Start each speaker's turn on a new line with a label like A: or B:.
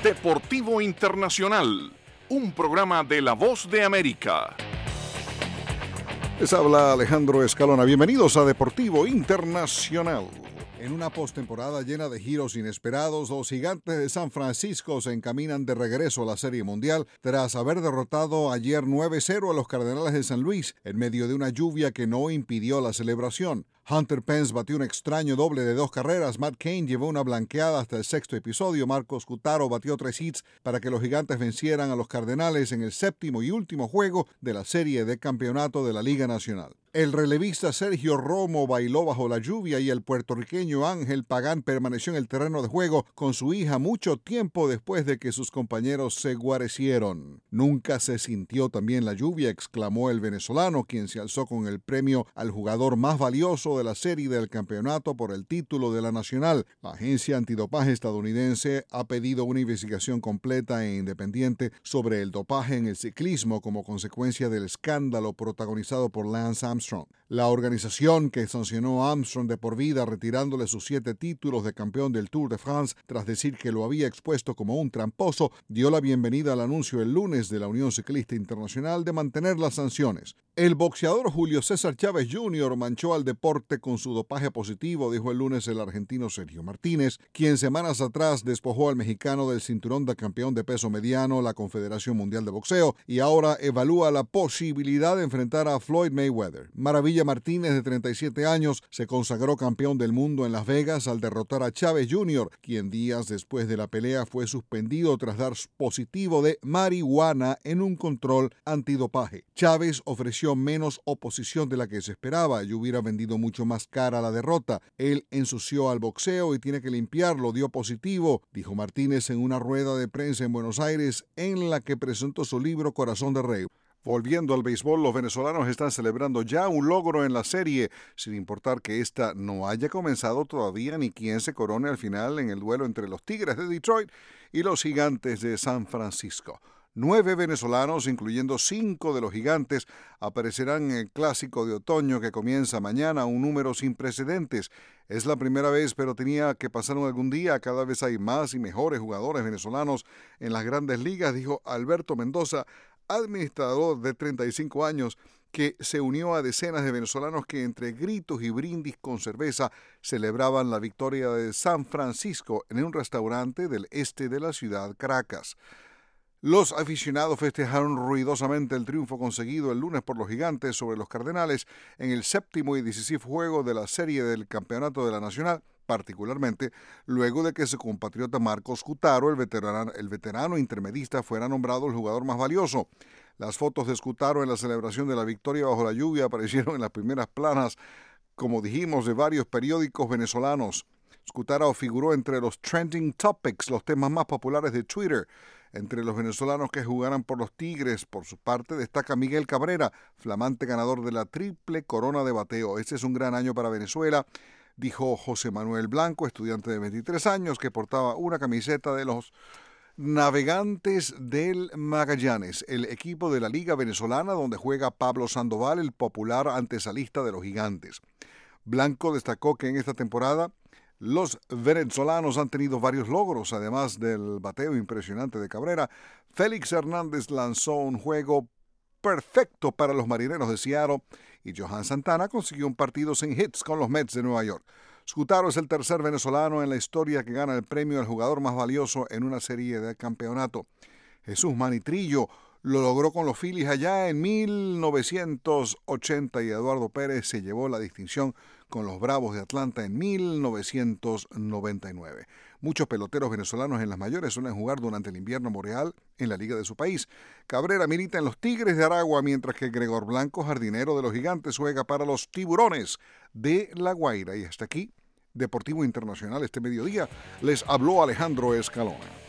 A: Deportivo Internacional, un programa de La Voz de América.
B: Les habla Alejandro Escalona. Bienvenidos a Deportivo Internacional. En una postemporada llena de giros inesperados, los Gigantes de San Francisco se encaminan de regreso a la Serie Mundial tras haber derrotado ayer 9-0 a los Cardenales de San Luis en medio de una lluvia que no impidió la celebración. Hunter Pence batió un extraño doble de 2 carreras, Matt Cain llevó una blanqueada hasta el sexto episodio, Marcos Cutaro batió 3 hits para que los Gigantes vencieran a los Cardenales en el séptimo y último juego de la serie de campeonato de la Liga Nacional. El relevista Sergio Romo bailó bajo la lluvia y el puertorriqueño Ángel Pagán permaneció en el terreno de juego con su hija mucho tiempo después de que sus compañeros se guarecieron. Nunca se sintió tan bien la lluvia, exclamó el venezolano, quien se alzó con el premio al jugador más valioso de la serie del campeonato por el título de la Nacional. La agencia antidopaje estadounidense ha pedido una investigación completa e independiente sobre el dopaje en el ciclismo como consecuencia del escándalo protagonizado por Lance Armstrong. La organización que sancionó a Armstrong de por vida retirándole sus 7 títulos de campeón del Tour de France tras decir que lo había expuesto como un tramposo, dio la bienvenida al anuncio el lunes de la Unión Ciclista Internacional de mantener las sanciones. El boxeador Julio César Chávez Jr. manchó al deporte con su dopaje positivo, dijo el lunes el argentino Sergio Martínez, quien semanas atrás despojó al mexicano del cinturón de campeón de peso mediano, la Confederación Mundial de Boxeo, y ahora evalúa la posibilidad de enfrentar a Floyd Mayweather. Maravilla Martínez, de 37 años, se consagró campeón del mundo en Las Vegas al derrotar a Chávez Jr., quien días después de la pelea fue suspendido tras dar positivo de marihuana en un control antidopaje. Chávez ofreció menos oposición de la que se esperaba y hubiera vendido mucho más cara la derrota. Él ensució al boxeo y tiene que limpiarlo, dio positivo, dijo Martínez en una rueda de prensa en Buenos Aires en la que presentó su libro Corazón de Rey. Volviendo al béisbol, los venezolanos están celebrando ya un logro en la serie, sin importar que esta no haya comenzado todavía ni quién se corone al final en el duelo entre los Tigres de Detroit y los Gigantes de San Francisco. 9 venezolanos, incluyendo 5 de los Gigantes, aparecerán en el Clásico de Otoño que comienza mañana, un número sin precedentes. Es la primera vez, pero tenía que pasar algún día. Cada vez hay más y mejores jugadores venezolanos en las grandes ligas, dijo Alberto Mendoza, administrador de 35 años, que se unió a decenas de venezolanos que entre gritos y brindis con cerveza celebraban la victoria de San Francisco en un restaurante del este de la ciudad, Caracas. Los aficionados festejaron ruidosamente el triunfo conseguido el lunes por los Gigantes sobre los Cardenales en el séptimo y decisivo juego de la serie del campeonato de la Nacional, particularmente luego de que su compatriota Marcos Cutaro, el veterano intermedista, fuera nombrado el jugador más valioso. Las fotos de Cutaro en la celebración de la victoria bajo la lluvia aparecieron en las primeras planas, como dijimos, de varios periódicos venezolanos. Cutaro figuró entre los trending topics, los temas más populares de Twitter. Entre los venezolanos que jugarán por los Tigres, por su parte, destaca Miguel Cabrera, flamante ganador de la triple corona de bateo. Este es un gran año para Venezuela, dijo José Manuel Blanco, estudiante de 23 años, que portaba una camiseta de los Navegantes del Magallanes, el equipo de la Liga Venezolana donde juega Pablo Sandoval, el popular antesalista de los Gigantes. Blanco destacó que en esta temporada los venezolanos han tenido varios logros, además del bateo impresionante de Cabrera. Félix Hernández lanzó un juego perfecto para los Marineros de Seattle y Johan Santana consiguió un partido sin hits con los Mets de Nueva York. Cutaro es el tercer venezolano en la historia que gana el premio al jugador más valioso en una serie de campeonato. Jesús Manitrillo lo logró con los Phillies allá en 1980 y Eduardo Pérez se llevó la distinción con los Bravos de Atlanta en 1999. Muchos peloteros venezolanos en las mayores suelen jugar durante el invierno boreal en la liga de su país. Cabrera milita en los Tigres de Aragua, mientras que Gregor Blanco, jardinero de los Gigantes, juega para los Tiburones de La Guaira. Y hasta aquí, Deportivo Internacional este mediodía. Les habló Alejandro Escalona.